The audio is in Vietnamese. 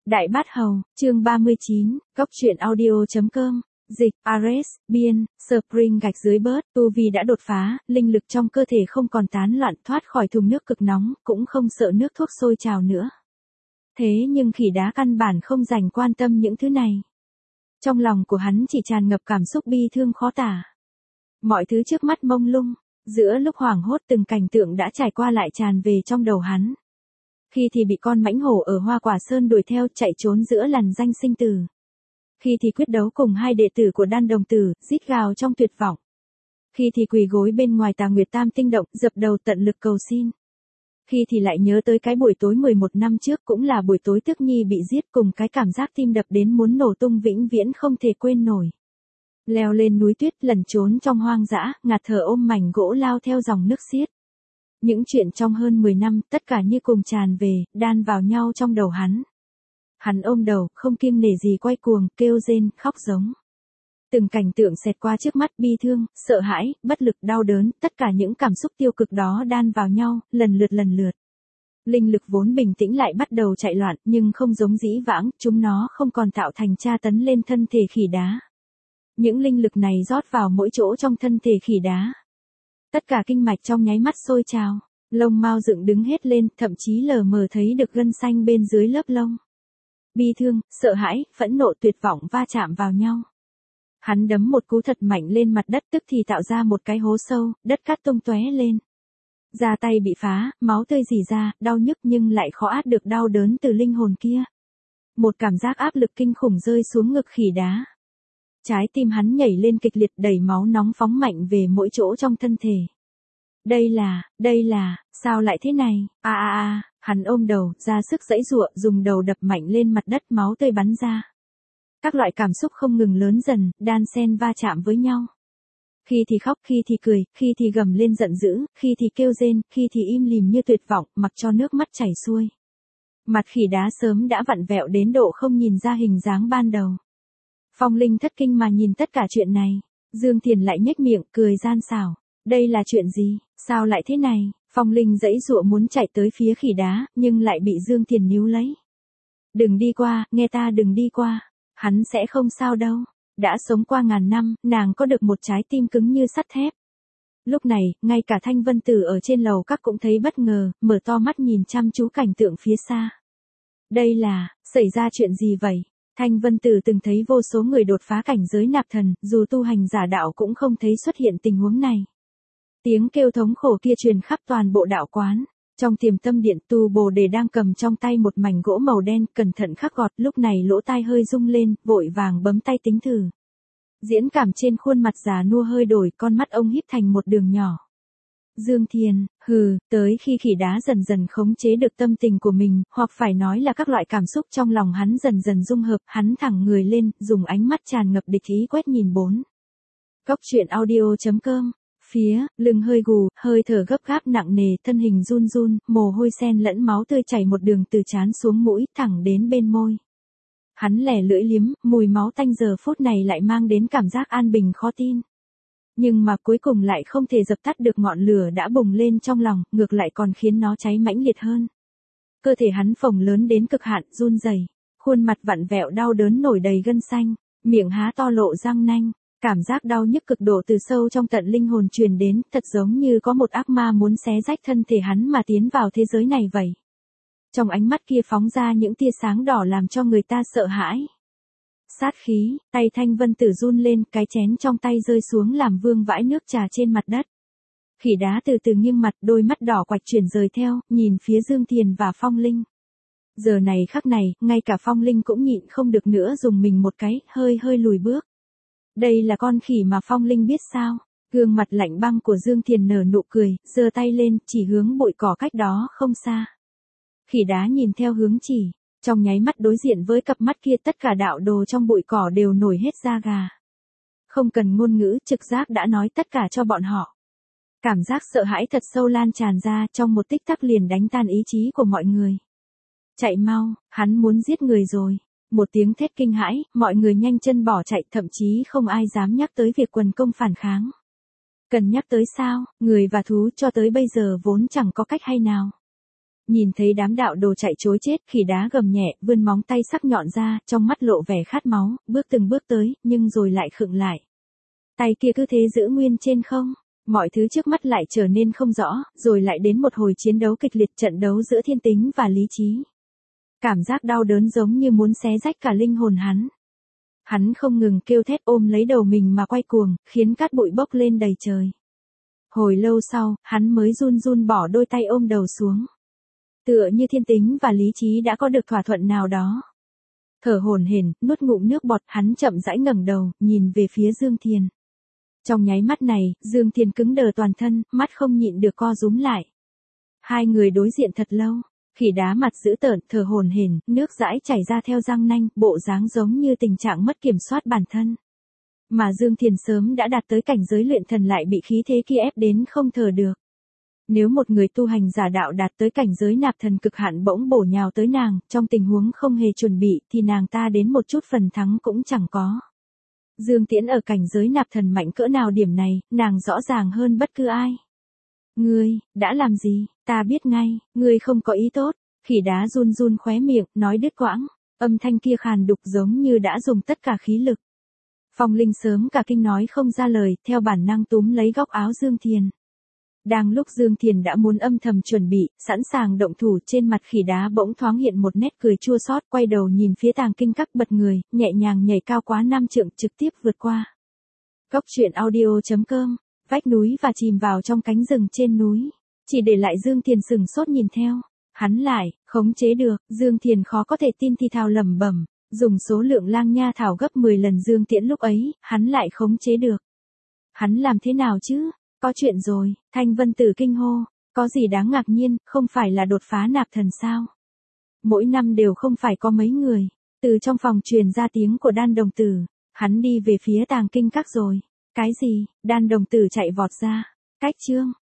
Đại Bát Hầu, chương 39, Góc truyện audio.com, dịch, Ares, Biên, Spring gạch dưới bớt, tu vi đã đột phá, linh lực trong cơ thể không còn tán loạn thoát khỏi thùng nước cực nóng, cũng không sợ nước thuốc sôi trào nữa. Thế nhưng khỉ đá căn bản không dành quan tâm những thứ này. Trong lòng của hắn chỉ tràn ngập cảm xúc bi thương khó tả. Mọi thứ trước mắt mông lung, giữa lúc hoảng hốt từng cảnh tượng đã trải qua lại tràn về trong đầu hắn. Khi thì bị con mãnh hổ ở Hoa Quả Sơn đuổi theo chạy trốn giữa lằn danh sinh tử. Khi thì quyết đấu cùng hai đệ tử của Đan Đồng Tử, rít gào trong tuyệt vọng. Khi thì quỳ gối bên ngoài Tà Nguyệt Tam Tinh Động, dập đầu tận lực cầu xin. Khi thì lại nhớ tới cái buổi tối 11 năm trước cũng là buổi tối Tước Nhi bị giết, cùng cái cảm giác tim đập đến muốn nổ tung vĩnh viễn không thể quên nổi. Leo lên núi tuyết, lẩn trốn trong hoang dã, ngạt thở ôm mảnh gỗ lao theo dòng nước xiết. Những chuyện trong hơn 10 năm, tất cả như cùng tràn về, đan vào nhau trong đầu hắn. Hắn ôm đầu, không kiêng nể gì quay cuồng, kêu rên, khóc giống. Từng cảnh tượng xẹt qua trước mắt, bi thương, sợ hãi, bất lực, đau đớn, tất cả những cảm xúc tiêu cực đó đan vào nhau, lần lượt. Linh lực vốn bình tĩnh lại bắt đầu chạy loạn, nhưng không giống dĩ vãng, chúng nó không còn tạo thành tra tấn lên thân thể khỉ đá. Những linh lực này rót vào mỗi chỗ trong thân thể khỉ đá. Tất cả kinh mạch trong nháy mắt sôi trào, lông mao dựng đứng hết lên, thậm chí lờ mờ thấy được gân xanh bên dưới lớp lông. Bi thương, sợ hãi, phẫn nộ, tuyệt vọng va chạm vào nhau. Hắn đấm một cú thật mạnh lên mặt đất, tức thì tạo ra một cái hố sâu, đất cát tung tóe lên. Da tay bị phá, máu tươi rỉ ra, đau nhức nhưng lại khó át được đau đớn từ linh hồn kia. Một cảm giác áp lực kinh khủng rơi xuống ngực khỉ đá. Trái tim hắn nhảy lên kịch liệt, đẩy máu nóng phóng mạnh về mỗi chỗ trong thân thể. Đây là, sao lại thế này, hắn ôm đầu, ra sức giãy giụa, dùng đầu đập mạnh lên mặt đất, máu tươi bắn ra. Các loại cảm xúc không ngừng lớn dần, đan xen va chạm với nhau. Khi thì khóc, khi thì cười, khi thì gầm lên giận dữ, khi thì kêu rên, khi thì im lìm như tuyệt vọng, mặc cho nước mắt chảy xuôi. Mặt khỉ đá sớm đã vặn vẹo đến độ không nhìn ra hình dáng ban đầu. Phong Linh thất kinh mà nhìn tất cả chuyện này. Dương Thiền lại nhếch miệng, cười gian xảo. Đây là chuyện gì, sao lại thế này? Phong Linh giãy giụa muốn chạy tới phía khỉ đá, nhưng lại bị Dương Thiền níu lấy. Đừng đi qua, nghe ta, đừng đi qua. Hắn sẽ không sao đâu. Đã sống qua ngàn năm, nàng có được một trái tim cứng như sắt thép. Lúc này, ngay cả Thanh Vân Tử ở trên lầu các cũng thấy bất ngờ, mở to mắt nhìn chăm chú cảnh tượng phía xa. Đây là, xảy ra chuyện gì vậy? Thanh Vân Tử từng thấy vô số người đột phá cảnh giới nạp thần, dù tu hành giả đạo cũng không thấy xuất hiện tình huống này. Tiếng kêu thống khổ kia truyền khắp toàn bộ đạo quán. Trong Tiềm Tâm Điện, Tu Bồ Đề đang cầm trong tay một mảnh gỗ màu đen, cẩn thận khắc gọt, lúc này lỗ tai hơi rung lên, vội vàng bấm tay tính thử. Diễn cảm trên khuôn mặt già nua hơi đổi, con mắt ông híp thành một đường nhỏ. Dương Thiền, tới khi khỉ đá dần dần khống chế được tâm tình của mình, hoặc phải nói là các loại cảm xúc trong lòng hắn dần dần dung hợp, hắn thẳng người lên, dùng ánh mắt tràn ngập địch ý quét nhìn bốn. Góc truyện audio.com, phía, lưng hơi gù, hơi thở gấp gáp nặng nề, thân hình run run, mồ hôi sen lẫn máu tươi chảy một đường từ trán xuống mũi, thẳng đến bên môi. Hắn lẻ lưỡi liếm, mùi máu tanh giờ phút này lại mang đến cảm giác an bình khó tin. Nhưng mà cuối cùng lại không thể dập tắt được ngọn lửa đã bùng lên trong lòng, ngược lại còn khiến nó cháy mãnh liệt hơn. Cơ thể hắn phồng lớn đến cực hạn, run rẩy, khuôn mặt vặn vẹo đau đớn nổi đầy gân xanh, miệng há to lộ răng nanh, cảm giác đau nhức cực độ từ sâu trong tận linh hồn truyền đến, thật giống như có một ác ma muốn xé rách thân thể hắn mà tiến vào thế giới này vậy. Trong ánh mắt kia phóng ra những tia sáng đỏ làm cho người ta sợ hãi. Sát khí, tay Thanh Vân Tử run lên, cái chén trong tay rơi xuống làm vương vãi nước trà trên mặt đất. Khỉ đá từ từ nghiêng mặt, đôi mắt đỏ quạch chuyển rời theo, nhìn phía Dương Thiền và Phong Linh. Giờ này khắc này, ngay cả Phong Linh cũng nhịn không được nữa, dùng mình một cái, hơi lùi bước. Đây là con khỉ mà Phong Linh biết sao? Gương mặt lạnh băng của Dương Thiền nở nụ cười, giơ tay lên, chỉ hướng bụi cỏ cách đó không xa. Khỉ đá nhìn theo hướng chỉ. Trong nháy mắt đối diện với cặp mắt kia, tất cả đạo đồ trong bụi cỏ đều nổi hết da gà. Không cần ngôn ngữ, trực giác đã nói tất cả cho bọn họ. Cảm giác sợ hãi thật sâu lan tràn ra, trong một tích tắc liền đánh tan ý chí của mọi người. Chạy mau, hắn muốn giết người rồi. Một tiếng thét kinh hãi, mọi người nhanh chân bỏ chạy, thậm chí không ai dám nhắc tới việc quần công phản kháng. Cần nhắc tới sao, người và thú cho tới bây giờ vốn chẳng có cách hay nào. Nhìn thấy đám đạo đồ chạy trối chết, khỉ đá gầm nhẹ, vươn móng tay sắc nhọn ra, trong mắt lộ vẻ khát máu, bước từng bước tới, nhưng rồi lại khựng lại. Tay kia cứ thế giữ nguyên trên không. Mọi thứ trước mắt lại trở nên không rõ, rồi lại đến một hồi chiến đấu kịch liệt, trận đấu giữa thiên tính và lý trí. Cảm giác đau đớn giống như muốn xé rách cả linh hồn hắn. Hắn không ngừng kêu thét, ôm lấy đầu mình mà quay cuồng, khiến cát bụi bốc lên đầy trời. Hồi lâu sau, hắn mới run run bỏ đôi tay ôm đầu xuống. Tựa như thiên tính và lý trí đã có được thỏa thuận nào đó. Thở hổn hển, nuốt ngụm nước bọt, hắn chậm rãi ngẩng đầu, nhìn về phía Dương Thiền. Trong nháy mắt này, Dương Thiền cứng đờ toàn thân, mắt không nhịn được co rúm lại. Hai người đối diện thật lâu, khỉ đá mặt dữ tợn, thở hổn hển, nước dãi chảy ra theo răng nanh, bộ dáng giống như tình trạng mất kiểm soát bản thân. Mà Dương Thiền sớm đã đạt tới cảnh giới luyện thần lại bị khí thế kia ép đến không thở được. Nếu một người tu hành giả đạo đạt tới cảnh giới nạp thần cực hạn bỗng bổ nhào tới nàng, trong tình huống không hề chuẩn bị, thì nàng ta đến một chút phần thắng cũng chẳng có. Dương Tiễn ở cảnh giới nạp thần mạnh cỡ nào, điểm này, nàng rõ ràng hơn bất cứ ai. Ngươi, đã làm gì, ta biết ngay, ngươi không có ý tốt. Khỉ đá run run khóe miệng, nói đứt quãng, âm thanh kia khàn đục giống như đã dùng tất cả khí lực. Phong Linh sớm cả kinh nói không ra lời, theo bản năng túm lấy góc áo Dương Thiền. Đang lúc Dương Thiền đã muốn âm thầm chuẩn bị, sẵn sàng động thủ, trên mặt khỉ đá bỗng thoáng hiện một nét cười chua xót, quay đầu nhìn phía Tàng Kinh Các, bật người, nhẹ nhàng nhảy cao quá 5 trượng, trực tiếp vượt qua. Góc truyện audio.com, vách núi và chìm vào trong cánh rừng trên núi. Chỉ để lại Dương Thiền sừng sốt nhìn theo. Hắn lại, khống chế được, Dương Thiền khó có thể tin thì thào lẩm bẩm, dùng số lượng lang nha thảo gấp 10 lần Dương Tiễn lúc ấy, hắn lại khống chế được. Hắn làm thế nào chứ? Có chuyện rồi, Thanh Vân Tử kinh hô, có gì đáng ngạc nhiên, không phải là đột phá nạp thần sao? Mỗi năm đều không phải có mấy người. Từ trong phòng truyền ra tiếng của Đan Đồng Tử, hắn đi về phía Tàng Kinh Các rồi. Cái gì? Đan Đồng Tử chạy vọt ra. Cách chương